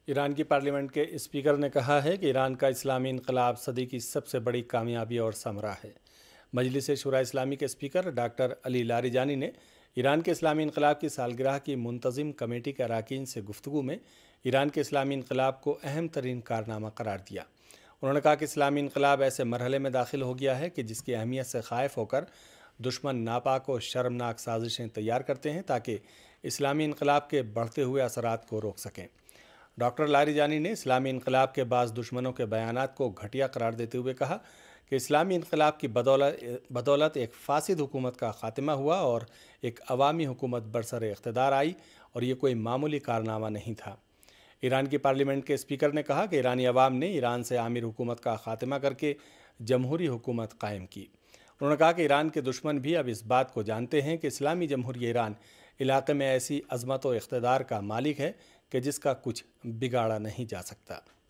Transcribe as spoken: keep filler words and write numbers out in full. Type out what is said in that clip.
Iran की parliament के speaker ने कहा है कि ईरान का इस्लामी इनकलाब सदी की सबसे बड़ी कामयाबी और समरा है। मजलिस शुरा इस्लामी के स्पीकर डॉक्टर अली लारिजानी ने ईरान के इस्लामी इनकलाब की सालगिरह की मुंतजिम कमेटी के अरकान से गुफ्तगू में ईरान के इस्लामी इनकलाब को अहम तरीन कारनामा करार दिया। उन्होंने कहा कि इस्लामी इनकलाब ऐसे मरहले में दाखिल हो गया है कि जिसकी अहमियत से ख़ाइफ होकर दुश्मन नापाक और शर्मनाक साजिशें तैयार करते हैं ताकि इस्लामी इनकलाब के बढ़ते हुए असरात को रोक सकें। डॉक्टर लारिजानी ने इस्लामी इनकलाब के बाज़ दुश्मनों के बयानात को घटिया करार देते हुए कहा कि इस्लामी इनकलाब की बदौलत बदौलत एक फासिद हुकूमत का ख़ात्मा हुआ और एक अवामी हुकूमत बरसर इक़्तिदार आई और ये कोई मामूली कारनामा नहीं था। ईरान की पार्लियामेंट के स्पीकर ने कहा कि ईरानी अवाम ने ईरान से आमिर हुकूमत का ख़ात्मा करके जमहूरी हुकूमत कायम की। उन्होंने कहा कि ईरान के दुश्मन भी अब इस बात को जानते हैं कि इस्लामी जमहूरी ईरान इलाक़े में ऐसी अज़मत व इक़्तिदार का मालिक है कि जिसका कुछ बिगाड़ा नहीं जा सकता।